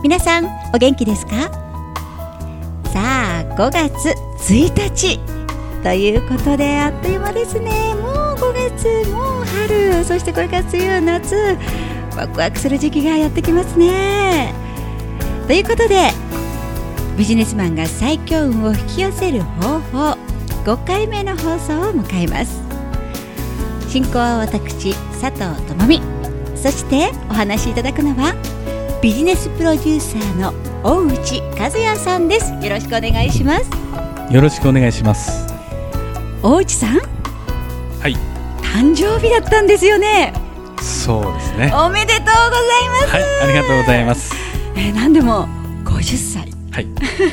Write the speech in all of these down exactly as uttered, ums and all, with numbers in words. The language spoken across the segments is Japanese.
皆さんお元気ですか？さあごがつついたちということで、あっという間ですね。もうごがつ、もう春、そしてこれから梅雨、夏、ワクワクする時期がやってきますね。ということで、ビジネスマンが最強運を引き寄せる方法ごかいめの放送を迎えます。進行は私佐藤智美、そしてお話しいただくのはビジネスプロデューサーの大内和也さんです。よろしくお願いします。 よろしくお願いします。 大内さん、 はい、 誕生日だったんですよね。 そうですね。 おめでとうございます。 はい、ありがとうございます。 えー、何でもごじゅっさい、 はい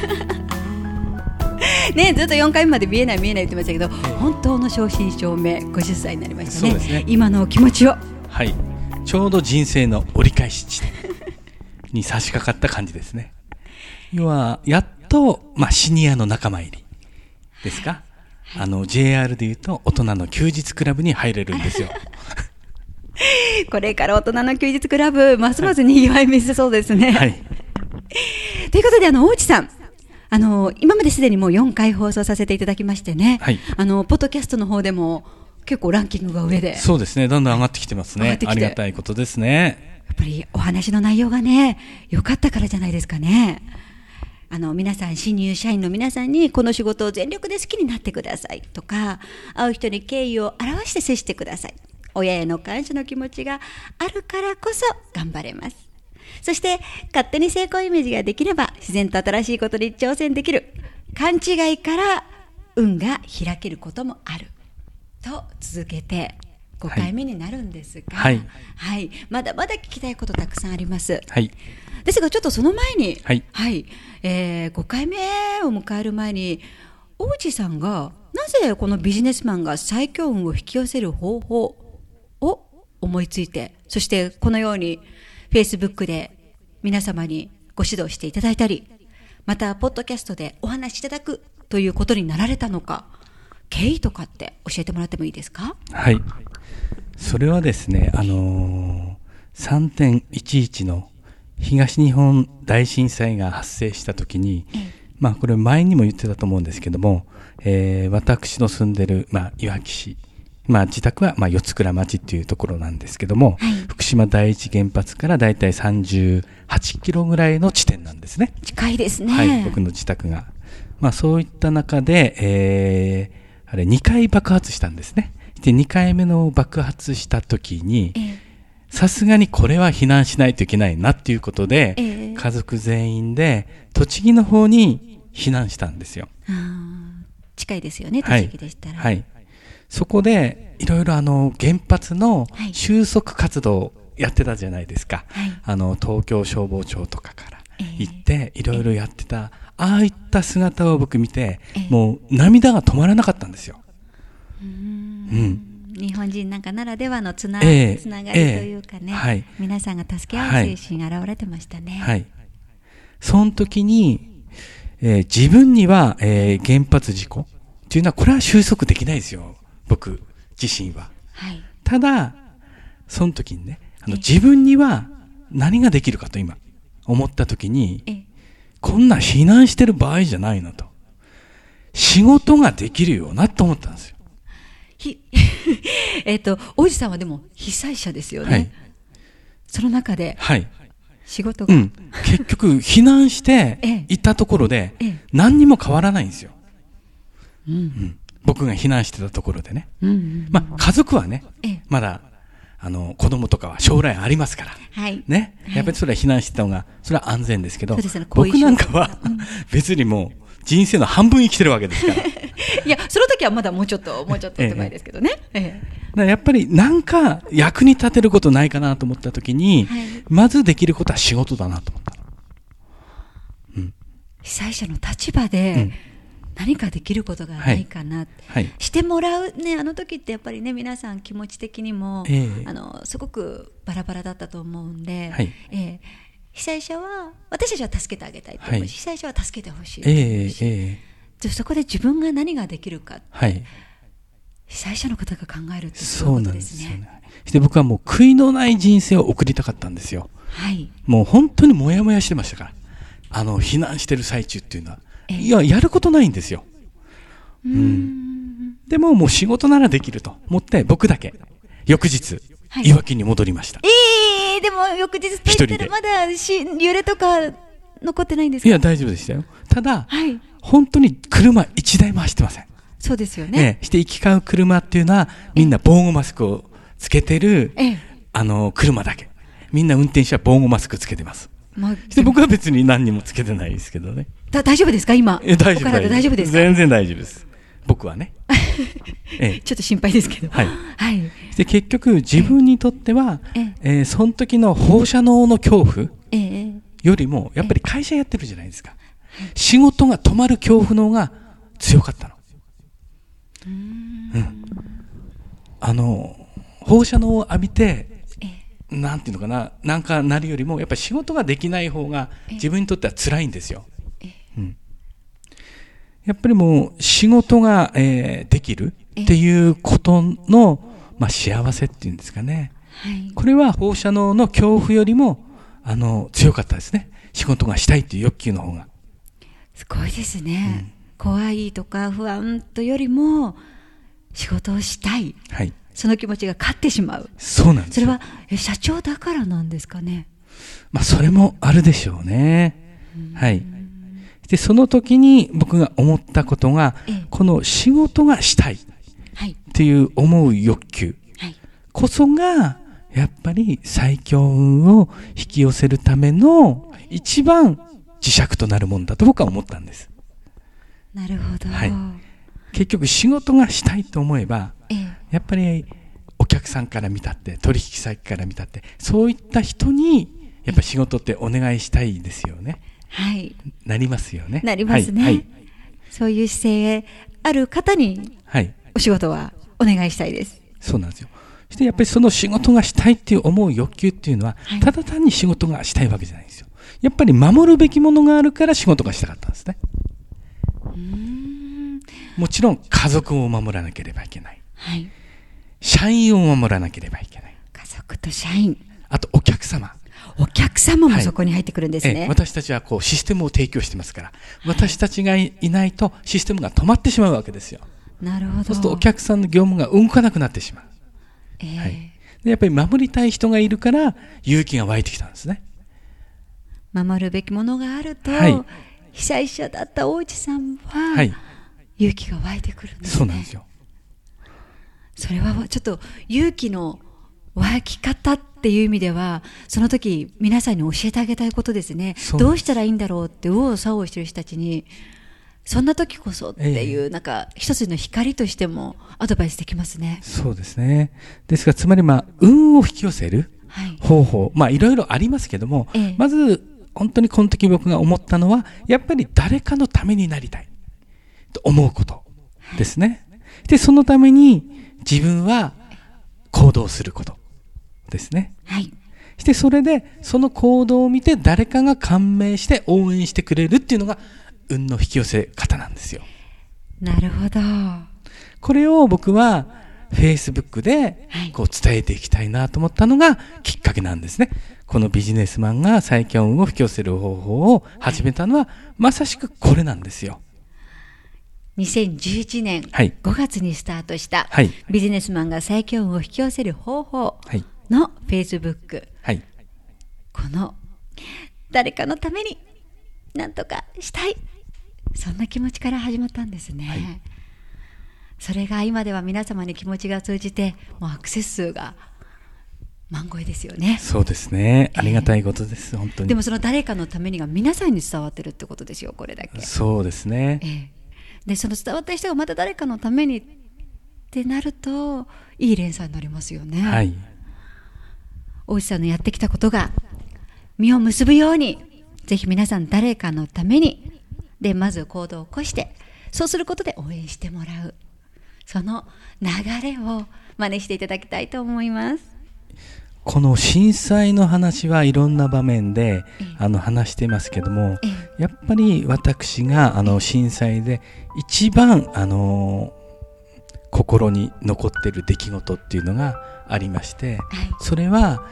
ね、ずっとよんかいめまで見えない見えない言ってましたけど、えー、本当の正真正銘ごじゅっさいになりました ね, そうですね。 今のお気持ちを。 はい、ちょうど人生の折り返し地点に差し掛かった感じですね。要はやっと、まあ、シニアの仲間入りですか、はい、あの ジェイアール でいうと大人の休日クラブに入れるんですよこれから大人の休日クラブますますにぎわい見せそうですね、はい、ということで、あの大内さん、あの今まですでにもうよんかい放送させていただきましてね、はい、あのポッドキャストの方でも結構ランキングが上で。そうですね、 どんどん上がってきてますね。ありがたいことですね。 やっぱりお話の内容がね、良かったからじゃないですかね。あの皆さん、新入社員の皆さんにこの仕事を全力で好きになってくださいとか、会う人に敬意を表して接してください、親への感謝の気持ちがあるからこそ頑張れます、そして勝手に成功イメージができれば自然と新しいことに挑戦できる、勘違いから運が開けることもあると続けてごかいめになるんですが、はいはい、まだまだ聞きたいことたくさんあります、はい、ですがちょっとその前に、はいはいえー、ごかいめを迎える前に、大内さんがなぜこのビジネスマンが最強運を引き寄せる方法を思いついて、そしてこのように Facebook で皆様にご指導していただいたり、またポッドキャストでお話しいただくということになられたのか、経緯とかって教えてもらってもいいですか？ はい、それはですね、あのー、さんてんいちいちの東日本大震災が発生したときに、まあこれ前にも言ってたと思うんですけども、えー、私の住んでる、まあ、いわき市、まあ、自宅はまあ四つ倉町っていうところなんですけども、はい、福島第一原発からだいたいさんじゅうはちキロぐらいの地点なんですね。 近いですね。 はい、僕の自宅が、まあ、そういった中で、えーあれにかい爆発したんですね。でにかいめの爆発した時に、さすがにこれは避難しないといけないなっていうことで、えー、家族全員で栃木の方に避難したんですよ。 あ、近いですよね、栃木でしたら、 はいはい、そこでいろいろあの原発の収束活動をやってたじゃないですか、はい、あの東京消防庁とかから行っていろいろやってた、ああいった姿を僕見て、もう涙が止まらなかったんですよ。 うーん、うん、日本人なんかならではのつな、えー、つながりというかね、えーはい、皆さんが助け合う精神が現れてましたね。はいはい、 その時に、えー、自分には、えー、原発事故っていうのはこれは収束できないですよ、僕自身は。はい、ただその時にね、あの自分には何ができるかと今思った時に、えーこんな避難してる場合じゃないなと。仕事ができるよなと思ったんですよ。 ひえっと、大内さんはでも被災者ですよね。はい、その中で、はい、仕事が、うん、 結局避難していったところで、ええ、何にも変わらないんですよ。うんうん、僕が避難してたところでね。うんうんうん、まあ家族はね、え、まだあの子供とかは将来ありますから、はいね、やっぱりそれは避難してた方がそれは安全ですけど、ね、僕なんかは、うん、別にもう人生の半分生きてるわけですからいやその時はまだもうちょっともうちょっと手前ですけどね、ええだからやっぱりなんか役に立てることないかなと思った時に、はい、まずできることは仕事だなと思った、 うん、被災者の立場で、うん何かできることがないかな、はいはい、してもらう、ね、あの時ってやっぱりね皆さん気持ち的にも、えー、あのすごくバラバラだったと思うんで、はいえー、被災者は私たちは助けてあげたいと思うし、はい、被災者は助けてほしいと思うし、えーえー、そこで自分が何ができるか、はい、被災者の方が考えるってそういうことですね。そうなんですよね。 で僕はもう悔いのない人生を送りたかったんですよ。 はい、 もう本当にモヤモヤしてましたから、あの避難してる最中っていうのは、いややることないんですよ。うん、うんでももう仕事ならできると思って僕だけ翌日、はい、いわきに戻りました。 えー、でも翌日と言ったらまだし揺れとか残ってないんですか？ いや大丈夫でしたよ。ただ、 はい、 本当に車一台も走ってません。 そうですよね。 ええ、して行き交う車っていうのはみんな防護マスクをつけてる、ええ、あの車だけ。みんな運転手は防護マスクつけてます。まあ、で僕は別に何にもつけてないですけどね。 だ大丈夫ですか今？ え大丈夫お体大丈夫ですか？ 全然大丈夫です。僕はね。 ええ、ちょっと心配ですけど。 はい。はい、で結局自分にとっては、えええー、その時の放射能の恐怖よりもやっぱり会社やってるじゃないですか。ええ、仕事が止まる恐怖の方が強かったの。うーん、うん、あの放射能を浴びて、ええ、なんていうのかな、なんかなるよりもやっぱり仕事ができない方が自分にとっては辛いんですよ。ええ、うん、やっぱりもう仕事が、えー、できるっていうことの、まあ、幸せっていうんですかね、はい、これは放射能の恐怖よりもあの強かったですね。仕事がしたいっていう欲求の方が。 すごいですね、うん、怖いとか不安とよりも仕事をしたい、はい、その気持ちが勝ってしまう。 そうなんです。 それはえ社長だからなんですかね。 まあ、それもあるでしょうね。はい。でその時に僕が思ったことが、ええ、この仕事がしたいっていう思う欲求こそがやっぱり最強運を引き寄せるための一番磁石となるもんだと僕は思ったんです。 なるほど、 はい、結局仕事がしたいと思えば、ええ、やっぱりお客さんから見たって取引先から見たってそういった人にやっぱり仕事ってお願いしたいですよね。 はい、 なりますよね。 なりますね、はいはい、そういう姿勢ある方にお仕事はお願いしたいです。 そうなんですよ。そしてやっぱりその仕事がしたいっていう思う欲求っていうのは、はい、ただ単に仕事がしたいわけじゃないんですよ。やっぱり守るべきものがあるから仕事がしたかったんですね。うーん、もちろん家族を守らなければいけない、はい、社員を守らなければいけない、 家族と社員、 あとお客様お客様もそこに入ってくるんですね。 はい、え私たちはこうシステムを提供してますから、私たちがいないとシステムが止まってしまうわけですよ。 なるほど。 そうするとお客さんの業務が動かなくなってしまう、えーはい、でやっぱり守りたい人がいるから勇気が湧いてきたんですね。 守るべきものがあると、はい、被災者だった大内さんは、はい、勇気が湧いてくるんですね。 そうなんですよ。 それはちょっと勇気の湧き方っていう意味ではその時皆さんに教えてあげたいことですね。どうしたらいいんだろうって右往左往してる人たちにそんな時こそっていう、えー、なんか一つの光としてもアドバイスできますね。 そうですね。ですからつまりまあ運を引き寄せる方法、はい、まあいろいろありますけども、えー、まず本当にこの時僕が思ったのはやっぱり誰かのためになりたいと思うことですね、はい、でそのために自分は行動することですね、はい、してそれでその行動を見て誰かが感銘して応援してくれるっていうのが運の引き寄せ方なんですよ。 なるほど。 これを僕はフェイスブックでこう伝えていきたいなと思ったのがきっかけなんですね。このビジネスマンが最強運を引き寄せる方法を始めたのは、はい、まさしくこれなんですよ。 にせんじゅういちねんごがつにスタートした、はい、ビジネスマンが最強運を引き寄せる方法のフェイスブック、はい、この誰かのために何とかしたい、そんな気持ちから始まったんですね、はい、それが今では皆様に気持ちが通じてもうアクセス数が万超えですよね。 そうですね、ありがたいことです、えー、本当に。 でもその誰かのためにが皆さんに伝わってるってことですよ、これだけ。 そうですね、えー、 でその伝わった人がまた誰かのためにってなるといい連鎖になりますよね。はい、大内さんのやってきたことが実を結ぶようにぜひ皆さん誰かのためにでまず行動を起こして、そうすることで応援してもらう、その流れを真似していただきたいと思います。 この震災の話はいろんな場面で、ええ、あの話していますけども、ええ、やっぱり私があの震災で一番あの心に残っている出来事っていうのがありまして、はい、それは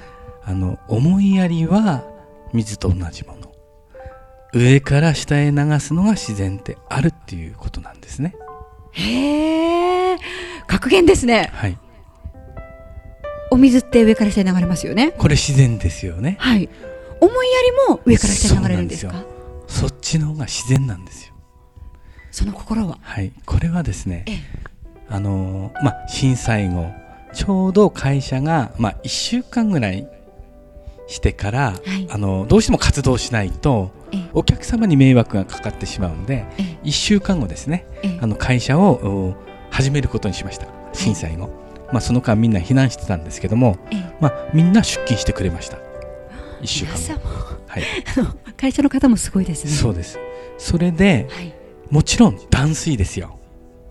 あの思いやりは水と同じもの、上から下へ流すのが自然であるっていうことなんですね。 へー、格言ですね。 はい。 お水って上から下へ流れますよね。 これ自然ですよね。 はい。思いやりも上から下へ流れるんですか？ そうなんですよ。そっちの方が自然なんですよ。 その心は？ はい。これはですね、 ええ、 あのー、まあ震災後ちょうど会社がまあいっしゅうかんぐらいしてから、はい、あのどうしても活動しないとお客様に迷惑がかかってしまうので、いっしゅうかんごですね、あの会社を始めることにしました。震災後、まあ、その間みんな避難してたんですけども、まあ、みんな出勤してくれました。いっしゅうかんご、はい、 会社の方もすごいですね。 そうです。それで、はい、もちろん断水ですよ。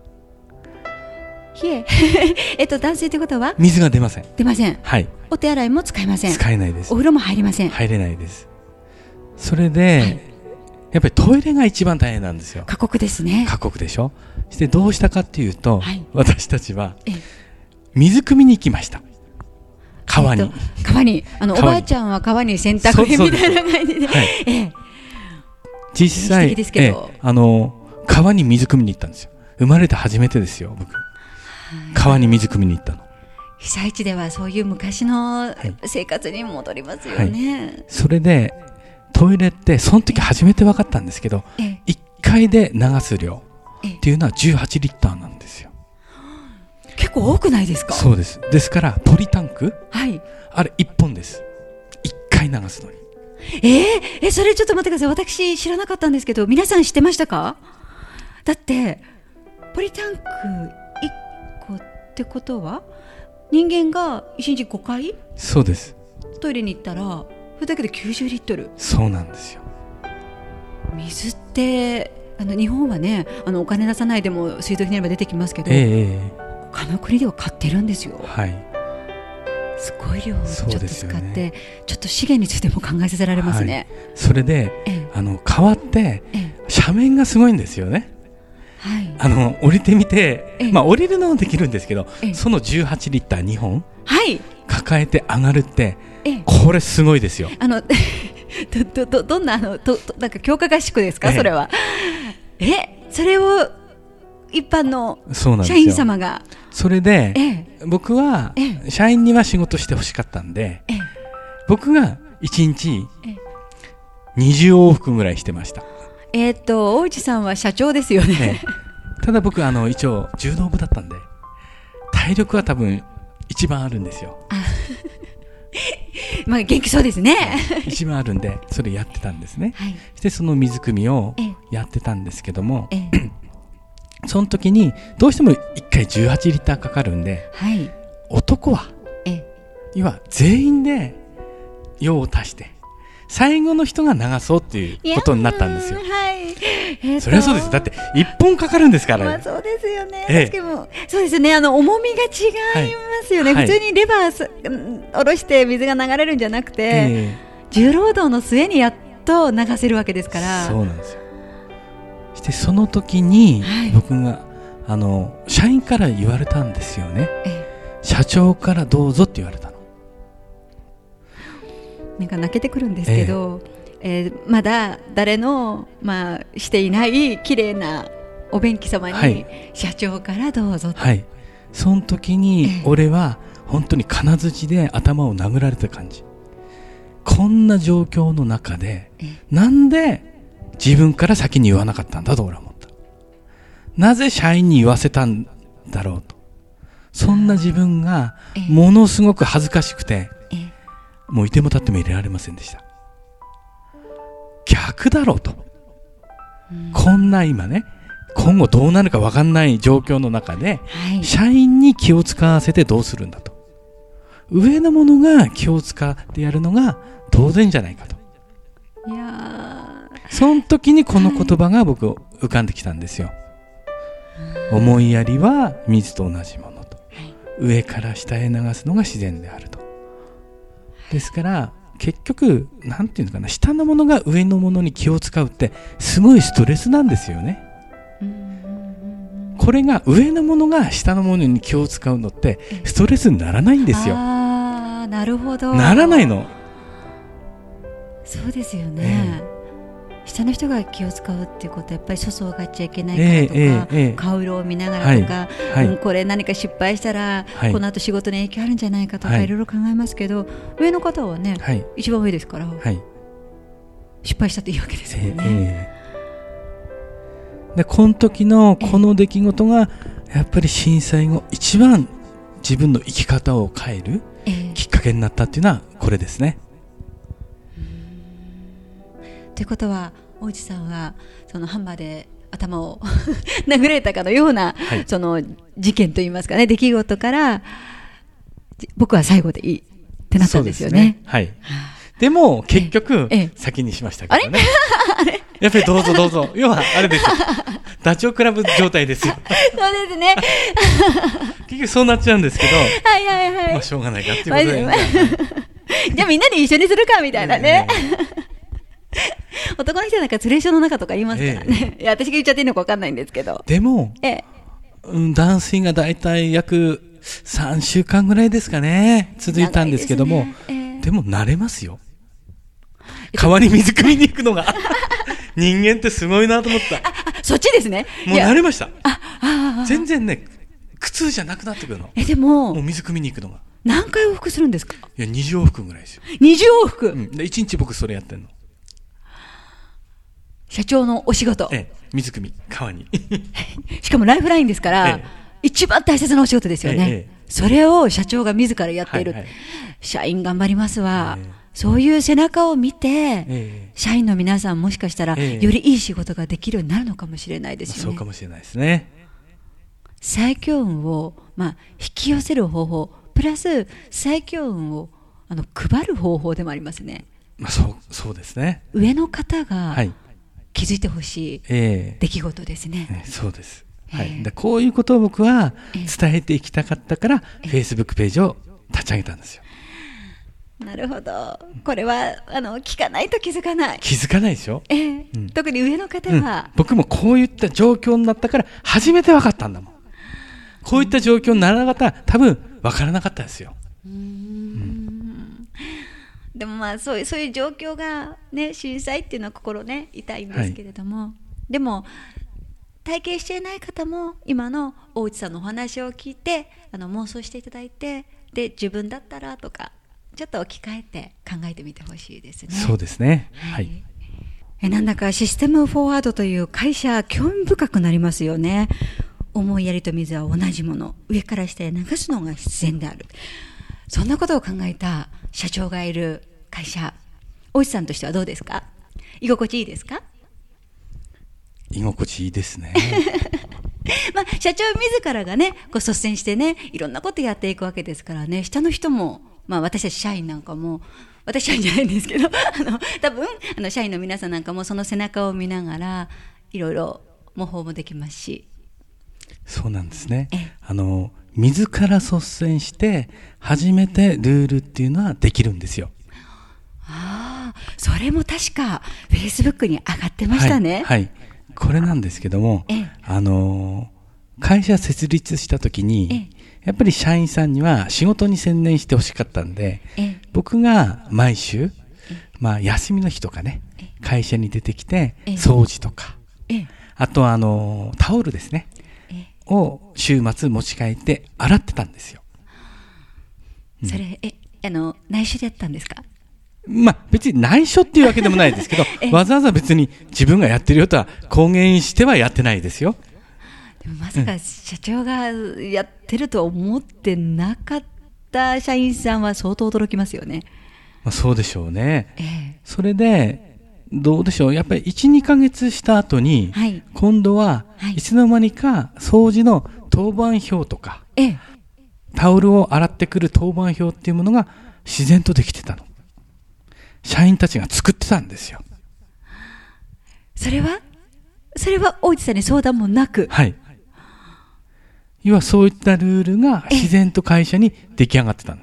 いええっと断水ということは水が出ません。 出ません。 はい。 お手洗いも使えません。 使えないです。 お風呂も入りません。 入れないです。それで、はい、やっぱりトイレが一番大変なんですよ。 過酷ですね。 過酷でしょ。そしてどうしたかっていうと、はい、私たちは水汲みに行きました。川に、えっと、 川にあのおばあちゃんは川に洗濯みたいな感じで、はい、ええ、 実際ええ、あの川に水汲みに行ったんですよ。生まれて初めてですよ、僕。川に水汲みに行ったの。 被災地ではそういう昔の生活に戻りますよね、はいはい、 それでトイレってその時初めて分かったんですけど、いっかいで流す量っていうのはじゅうはちリッターなんですよ。 結構多くないですか？ そうです。ですからポリタンク、はい、あれいっぽんです。いっかい流すのに。 えー、えそれちょっと待ってください。私知らなかったんですけど、皆さん知ってましたか？だってポリタンクいっこってことは人間がいちにちごかい、 そうです、 トイレに行ったらそれだけできゅうじゅうリットル。 そうなんですよ。 水ってあの日本はね、あのお金出さないでも水道費なれば出てきますけど、えー、他の国では買ってるんですよ。はい、すごい量をちょっと使って、ね、ちょっと資源についても考えさせられますね、はい、 それで、えー、あの川って、えー、斜面がすごいんですよね。はい、あの降りてみて、まあ、降りるのもできるんですけど、そのじゅうはちリッターにほん、はい、抱えて上がるって、これすごいですよ。あのど, ど, どんなあのどなんか強化合宿ですか、ええ、それは。えそれを一般の社員様が。それで、ええ、僕は、ええ、社員には仕事してほしかったんで、ええ、僕がいちにちにじゅうおうふくぐらいしてました。えー、っと大内さんは社長ですよ ね, ねただ僕あの一応柔道部だったんで体力は多分一番あるんですよ。あまあ元気そうですね一番あるんでそれやってたんですね、はい、でその水汲みをやってたんですけども、ええ、その時にどうしてもいっかいじゅうはちリッターかかるんで、はい、男は、ええ、要は全員で用を足して最後の人が流そうっていうことになったんですよ。はい、えー、それはそうです。だっていっぽんかかるんですから、ね。まあそうですよね。ええ、もそうですね。あの重みが違いますよね。はい、普通にレバー下ろして水が流れるんじゃなくて、えー、重労働の末にやっと流せるわけですから。そうなんですよ。そしてその時に僕が、はい、あの社員から言われたんですよね。えー、社長からどうぞって言われたの。なんか泣けてくるんですけど、えーえー、まだ誰の、まあ、していない綺麗なお便器様に、はい、社長からどうぞと、はい、その時に俺は本当に金槌で頭を殴られた感じ。こんな状況の中でなんで自分から先に言わなかったんだと俺は思った。なぜ社員に言わせたんだろうと。そんな自分がものすごく恥ずかしくて、もういても立っても入れられませんでした。逆だろうと、うん、こんな今ね今後どうなるか分かんない状況の中で、はい、社員に気を使わせてどうするんだと。上の者が気を使ってやるのが当然じゃないかと。いやその時にこの言葉が僕浮かんできたんですよ、はい、思いやりは水と同じものと、はい、上から下へ流すのが自然であると。ですから結局なんていうのかな、下のものが上のものに気を使うってすごいストレスなんですよね。これが上のものが下のものに気を使うのってストレスにならないんですよ。あ、ななるほど。 ならないの。 そうですよね、えー、下の人が気を使うっていうことはやっぱり粗相がっちゃいけないからとか、えーえー、顔色を見ながらとか、はいはい、うん、これ何か失敗したら、はい、この後仕事に影響あるんじゃないかとか、はい、いろいろ考えますけど、上の方はね、はい、一番上ですから、はい、失敗したっていいわけですよね、えー、でこの時のこの出来事がやっぱり震災後一番自分の生き方を変えるきっかけになったっていうのはこれですね。 ということは大内さんはそのハンマーで頭を殴られたかのような、はい、その事件といいますかね、出来事から僕は最後でいいってなったんですよね。 そうですね、はい。でも結局、ええ、先にしましたけどね。あれやっぱりどうぞどうぞ。要はあれですよ。ダチョウ倶楽部状態ですよ。 そうですね。 結局そうなっちゃうんですけど、 はいはいはい。 まあしょうがないかっていうことで、まあ、 じゃあみんなで一緒にするかみたいなね。男の人なんか連れ所の中とか言いますからね、ええ、いや私が言っちゃっていいのか分かんないんですけど、 でも、ええ、うん、断水がだいたい約さんしゅうかんぐらいですかね続いたんですけども、で, ねええ、でも慣れますよ。川に水汲みに行くのが人間ってすごいなと思った。 ああそっちですね。 もう慣れました。ああ全然ね苦痛じゃなくなってくるの。 えでももう水汲みに行くのが何回往復するんですか。 いやにじゅう往復ぐらいですよ。 にじゅう往復、うん、 でいちにち僕それやってんの。 社長のお仕事、 ええ、水汲み川にしかもライフラインですから、ええ、一番大切なお仕事ですよね、ええ、それを社長が自らやっている、はいはい、社員頑張りますわ、ええ、そういう背中を見て、ええ、社員の皆さんもしかしたら、ええ、よりいい仕事ができるようになるのかもしれないですよね。 そうかもしれないですね。 最強運を、まあ、引き寄せる方法プラス最強運をあの配る方法でもありますね。 まあ、そう、そうですね。 上の方が、はい、気づいてほしい出来事ですね、 えーえー、そうです、はい、でこういうことを僕は伝えていきたかったから、えー、フェイスブックページを立ち上げたんですよ。 なるほど。これはあの聞かないと気づかない気づかないでしょ、 えーうん、特に上の方は、 うん、僕もこういった状況になったから初めて分かったんだもん。こういった状況にならなかったら多分分からなかったですよ。うーん、 うんでもまあそういう、そういう状況が、ね、震災っていうのは心ね痛いんですけれども、はい、でも体験していない方も今の大内さんのお話を聞いてあの妄想していただいて、で自分だったらとかちょっと置き換えて考えてみてほしいですね。 そうですね、 はいはい、えなんだかシステムフォワードという会社興味深くなりますよね。思いやりと水は同じもの、上から下へ流すのが必然である、そんなことを考えた社長がいる会社、大内さんとしてはどうですか。居心地いいですか。 居心地いいですねまあ、社長自らがねこう率先してねいろんなことやっていくわけですからね、下の人も、まあ、私たち社員なんかも、私社員じゃないんですけどあの多分あの社員の皆さんなんかもその背中を見ながらいろいろ模倣もできますし。 そうなんですね。あの自ら率先して初めてルールっていうのはできるんですよ。 ああ、それも確かフェイスブックに上がってましたね。 はい、はい、これなんですけども、あの会社設立した時にやっぱり社員さんには仕事に専念してほしかったんで、僕が毎週、まあ、休みの日とかね会社に出てきて掃除とか、あとはあのタオルですねを週末持ち帰って洗ってたんですよ。 それ、うん、えあの内緒でやったんですか。 まあ別に内緒っていうわけでもないですけどわざわざ別に自分がやってるよとは公言してはやってないですよ。 でもまさか社長がやってると思ってなかった社員さんは相当驚きますよね。 まあ、そうでしょうね、ええ、それでどうでしょう、やっぱり いちにかげつした後に、はい、今度はいつの間にか掃除の当番表とか、ええ、タオルを洗ってくる当番表っていうものが自然とできてたの。社員たちが作ってたんですよ。 それはそれは大内さんに相談もなく、 はい、要はそういったルールが自然と会社に出来上がってたんです。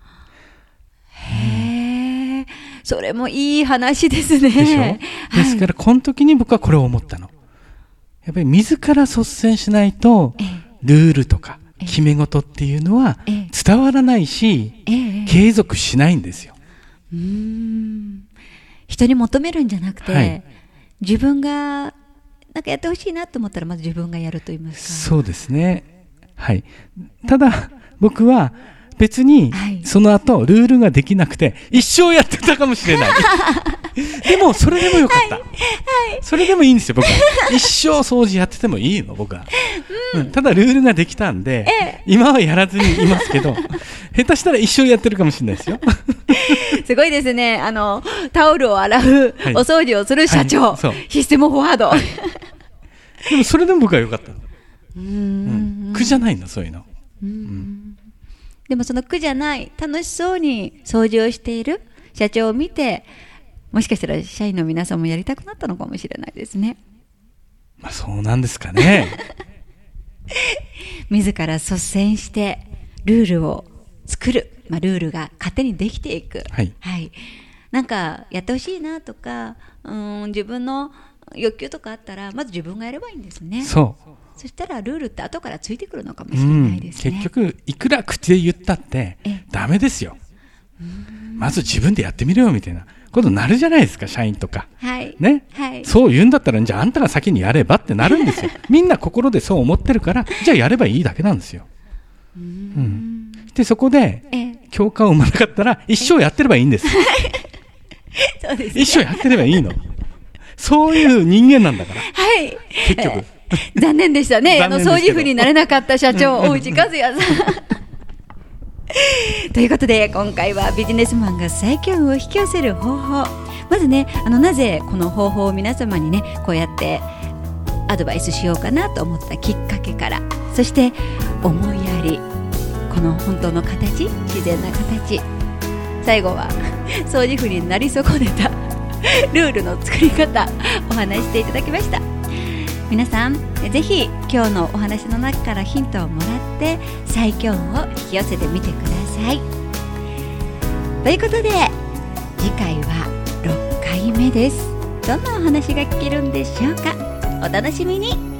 へえ、それもいい話ですね。でしょ。 ですからこの時に僕はこれを思ったの。やっぱり自ら率先しないとルールとか決め事っていうのはええ伝わらないし、 ええ継続しないんですよ。 うーん人に求めるんじゃなくて、はい、自分がなんかやってほしいなと思ったらまず自分がやると言いますか。 そうですね、はい、ただ僕は別にその後ルールができなくて一生やってたかもしれないでもそれでもよかった、はいはい、それでもいいんですよ。僕は一生掃除やっててもいいの僕は、うんうん、ただルールができたんで、ええ、今はやらずにいますけど下手したら一生やってるかもしれないですよすごいですね。あのタオルを洗う、はい、お掃除をする社長、はい、システムフォワード、はい、 でもそれでも僕はよかったの。うーん、うん、苦じゃないのそういうの。 うん、うんでもその苦じゃない楽しそうに掃除をしている社長を見てもしかしたら社員の皆さんもやりたくなったのかもしれないですね。 まあそうなんですかね自ら率先してルールを作る、まあ、ルールが勝手にできていく、 はいはい、なんかやってほしいなとかうん自分の欲求とかあったらまず自分がやればいいんですね。 そうそしたらルールって後からついてくるのかもしれないですね、 うん、結局いくら口で言ったってダメですよ。まず自分でやってみるよみたいなことになるじゃないですか社員とか、 はいねはい、 そう言うんだったらじゃああんたが先にやればってなるんですよみんな心でそう思ってるからじゃあやればいいだけなんですよ。うん、うん、でそこで共感を生まなかったら一生やってればいいんですそうです、ね、 一生やってればいいの。そういう人間なんだから、 はい、 結局残念でしたね。あの掃除婦になれなかった社長大内和也さんということで今回はビジネスマンが最強運を引き寄せる方法、まずねあのなぜこの方法を皆様にねこうやってアドバイスしようかなと思ったきっかけから、そして思いやり、この本当の形、自然な形、最後は掃除婦になり損ねたルールの作り方お話していただきました。皆さんぜひ今日のお話の中からヒントをもらって最強運を引き寄せてみてください。ということで次回はろっかいめです。どんなお話が聞けるんでしょうか。お楽しみに。